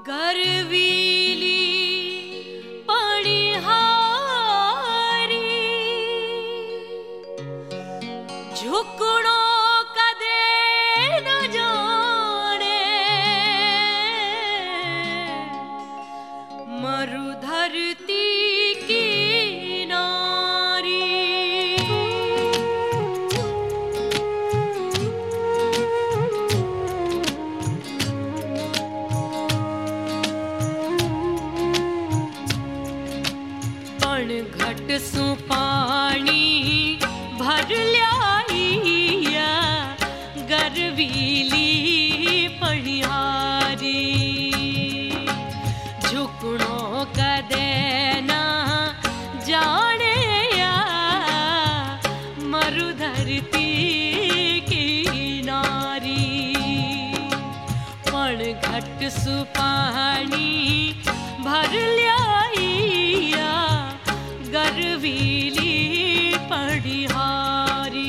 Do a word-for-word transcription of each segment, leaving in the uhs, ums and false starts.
गरवीली पणिहारी झुकड़ों कदे न जाने मरु धरती की नारी। घट सु पानी भर ल्याइया गरवीली पणिहारी झुकड़ों कदे ना जाने या मरु धरती की नारी। पण घट सु पानी भर ल्याइया गरवीली पणिहारी।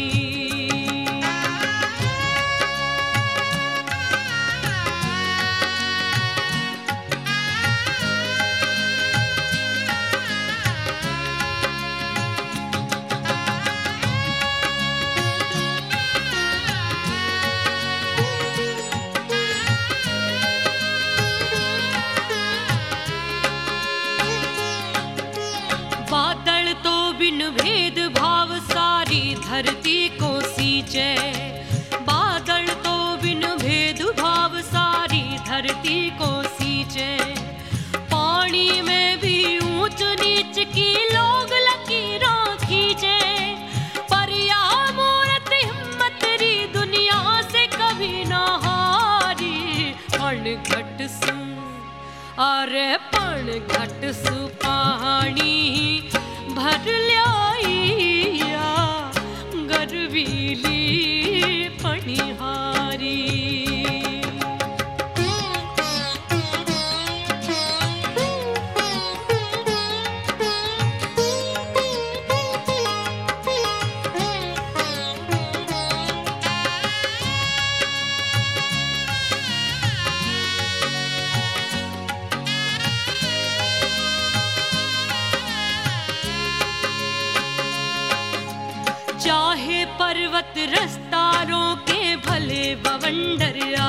बादल तो बिन भेद भाव सारी धरती को सींचे। बादल तो बिन भेद भाव सारी धरती को सींचे। पानी में भी ऊंच नीच की लोग लकीरों खींचे। पर या मूरत हिम्मत री दुनिया से कभी ना हारी। पण घट सु अरे पण घट सु पानी भर ल्याइया गरवीली पणिहारी। चाहे पर्वत रस्तारों के भले बवंडर